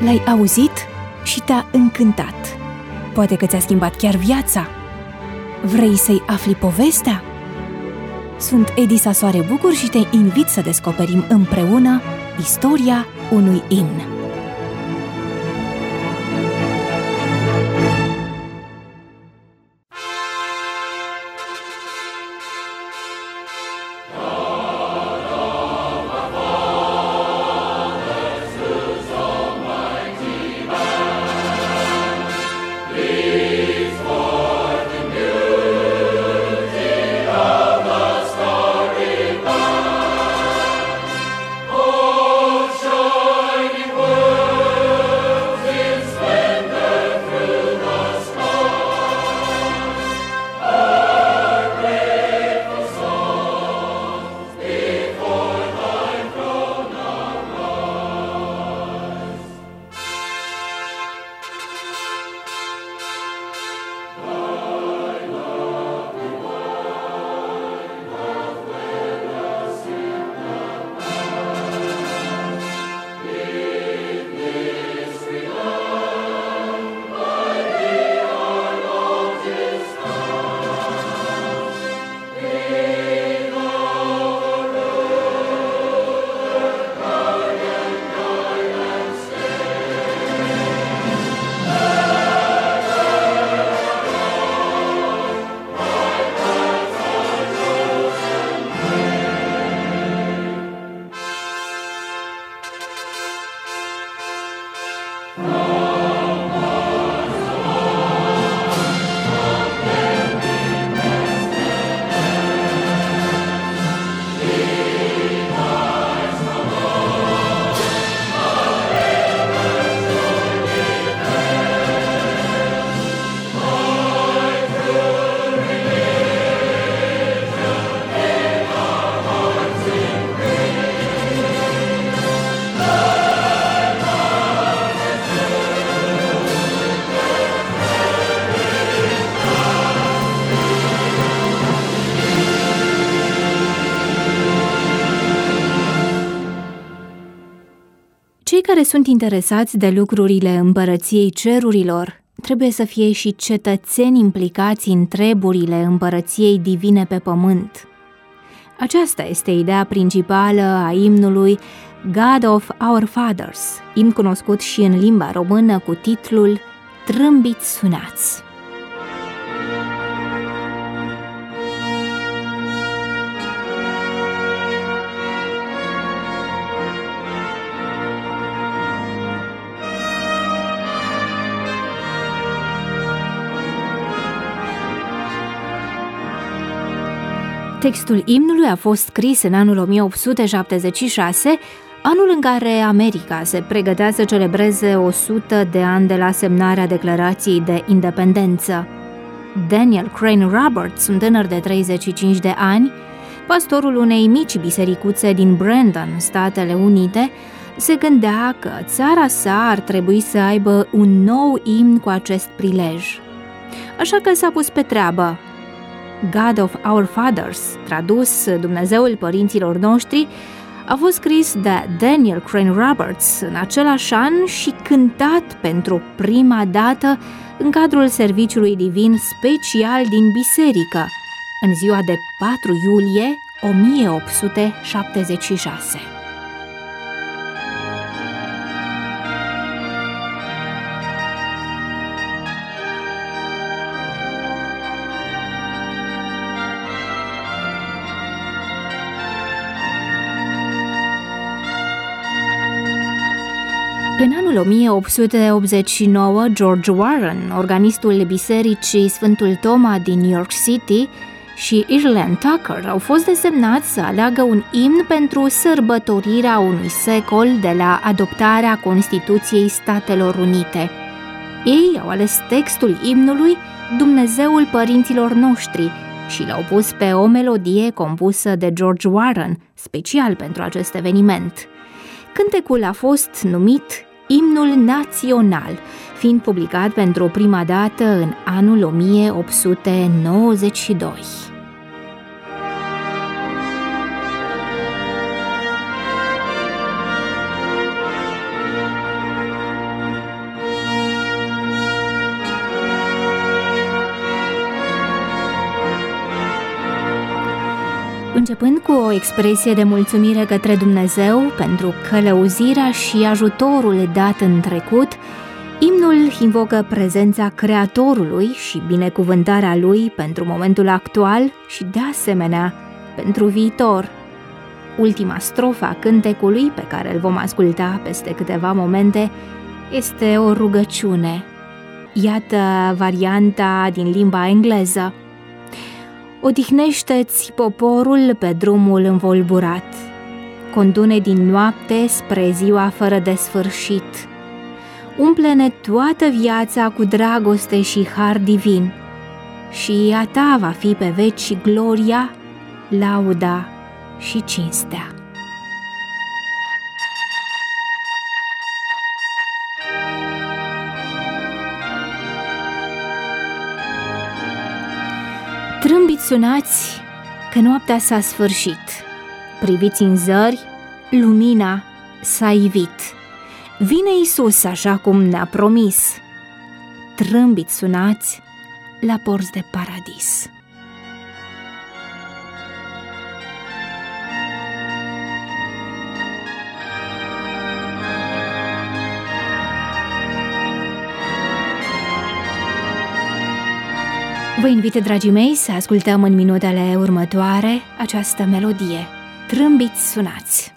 l-ai auzit și te-a încântat. Poate că ți-a schimbat chiar viața. Vrei să-i afli povestea? Sunt Edisa Soare Bucur și te invit să descoperim împreună istoria unui imn. Cei care sunt interesați de lucrurile împărăției cerurilor trebuie să fie și cetățeni implicați în treburile împărăției divine pe pământ. Aceasta este ideea principală a imnului God of Our Fathers, imn cunoscut și în limba română cu titlul Trâmbiți sunați. Textul imnului a fost scris în anul 1876, anul în care America se pregătea să celebreze 100 de ani de la semnarea Declarației de Independență. Daniel Crane Roberts, un tânăr de 35 de ani, pastorul unei mici bisericuțe din Brandon, Statele Unite, se gândea că țara sa ar trebui să aibă un nou imn cu acest prilej. Așa că s-a pus pe treabă. God of Our Fathers, tradus Dumnezeul părinților noștri, a fost scris de Daniel Crane Roberts în același an și cântat pentru prima dată în cadrul serviciului divin special din biserică, în ziua de 4 iulie 1876. În anul 1889, George Warren, organistul bisericii Sfântul Toma din New York City, și Ireland Tucker au fost desemnați să aleagă un imn pentru sărbătorirea unui secol de la adoptarea Constituției Statelor Unite. Ei au ales textul imnului Dumnezeul părinților noștri și l-au pus pe o melodie compusă de George Warren, special pentru acest eveniment. Cântecul a fost numit Imnul Național, fiind publicat pentru prima dată în anul 1892. Începând cu o expresie de mulțumire către Dumnezeu pentru călăuzirea și ajutorul dat în trecut, imnul invocă prezența Creatorului și binecuvântarea Lui pentru momentul actual și, de asemenea, pentru viitor. Ultima strofă a cântecului, pe care îl vom asculta peste câteva momente, este o rugăciune. Iată varianta din limba engleză. Odihnește-ți poporul pe drumul învolburat, condu-ne din noapte spre ziua fără de sfârșit. Umple-ne toată viața cu dragoste și har divin, și a ta va fi pe veci gloria, lauda și cinstea. Trâmbiți sunați că noaptea s-a sfârșit, priviți în zări, lumina s-a ivit. Vine Iisus așa cum ne-a promis, trâmbiți sunați la porți de paradis. Vă invit, dragii mei, să ascultăm în minutele următoare această melodie. Trâmbiți sunați!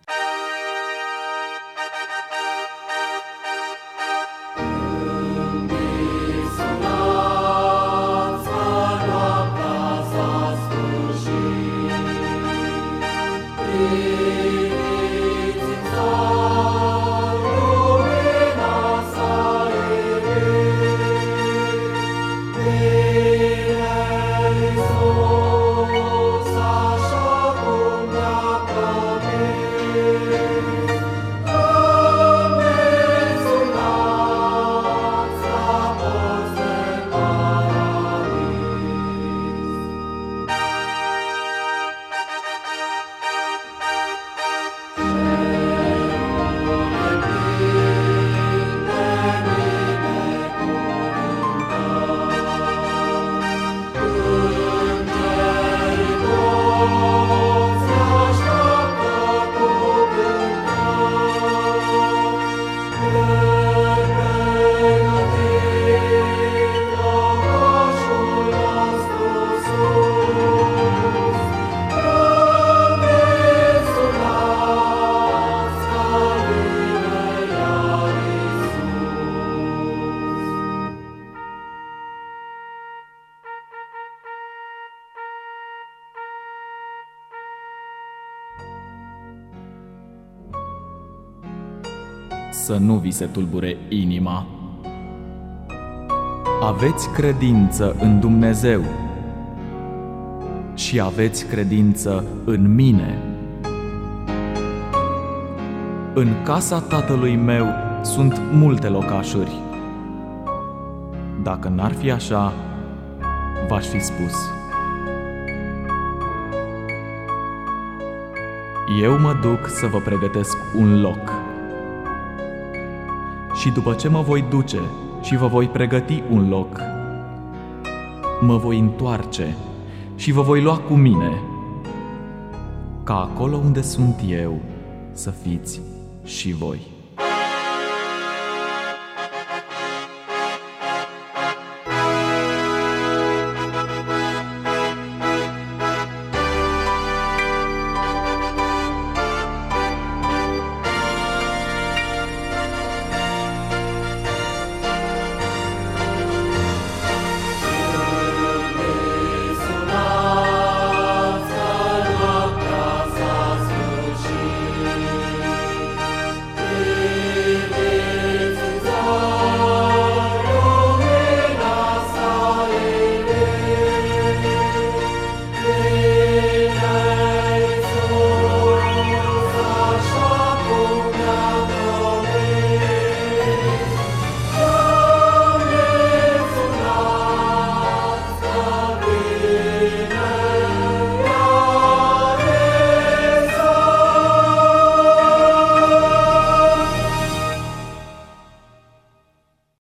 Să nu vi se tulbure inima. Aveți credință în Dumnezeu și aveți credință în mine. În casa Tatălui meu sunt multe locașuri. Dacă n-ar fi așa, v-aș fi spus. Eu mă duc să vă pregătesc un loc. Și după ce mă voi duce și vă voi pregăti un loc, mă voi întoarce și vă voi lua cu mine, ca acolo unde sunt eu să fiți și voi.